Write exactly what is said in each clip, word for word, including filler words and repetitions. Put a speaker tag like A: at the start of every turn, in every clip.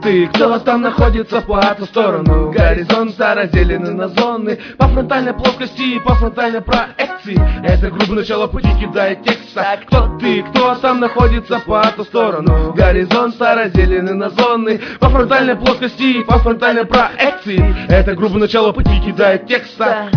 A: ты, кто там находится по эту сторону горизонта, разделены на зоны по фронтальной плоскости и по фронтальной проекции. Это грубое начало пути кидает текста. Кто ты, кто там находится по эту сторону горизонта, разделены на зоны по фронтальной плоскости и по фронтальной проекции. Это грубое начало пути кидает текста.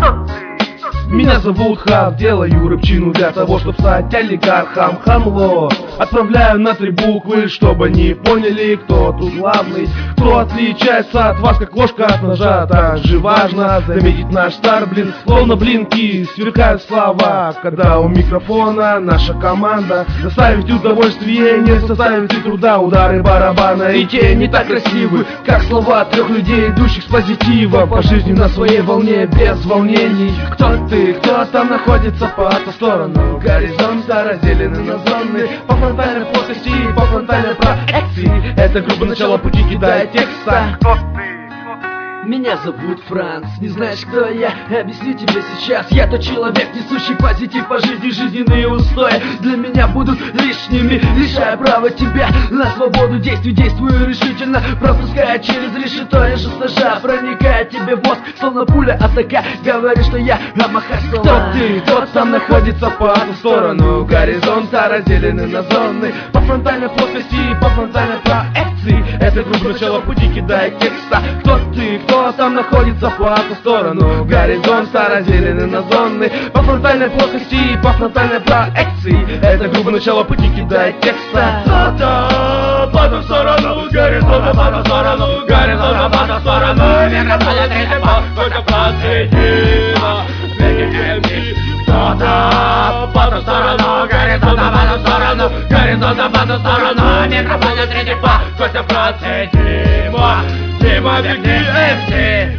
A: Меня зовут Хав, делаю рыбчину для того, чтобы стать олигархом. Хамло отправляю на три буквы, чтобы они поняли, кто тут главный, кто отличается от вас, как ложка от ножа. Также важно заметить наш стар, блин, словно блинки сверкают слова, когда у микрофона наша команда. Доставить удовольствие не составит и труда. Удары барабана и те не так красивы, как слова трех людей, идущих с позитивом по жизни на своей волне, без волнений. Кто ты, кто там находится по эту сторону горизонта, разделены на зоны по фронтальной плоскости и по фронтальной проекции. Это грубое начало пути кидает текста. Кто ты?
B: Меня зовут Франц, не знаешь, кто я? Объясню тебе сейчас. Я тот человек, несущий позитив по жизни, жизненные устои для меня будут лишними, лишая права тебя на свободу действий. Действую решительно, пропуская через решето, реже с ножа, проникая тебе в мозг, словно пуля атака. Говоришь, что я Амахасова.
A: Кто ты, кто там находится по эту сторону горизонта, разделены на зоны по фронтальной плоскости и по фронтальной проекции. Это грубое начало пути кидает текста. Кто ты, кто там находится по эту сторону горизонта, разделены на зоны по фронтальной плоскости и по фронтальной проекции. Это грубое начало пути кидает текста.
C: Кто-то по ту сторону горизонта, по ту сторону горизонта, по ту сторону микрофона третий пол, только посветила веки эм си. Кто-то по ту сторону горизонта, по ту сторону горизонта, по ту сторону микрофона третий пол, только процедима. Дима, верни эм си.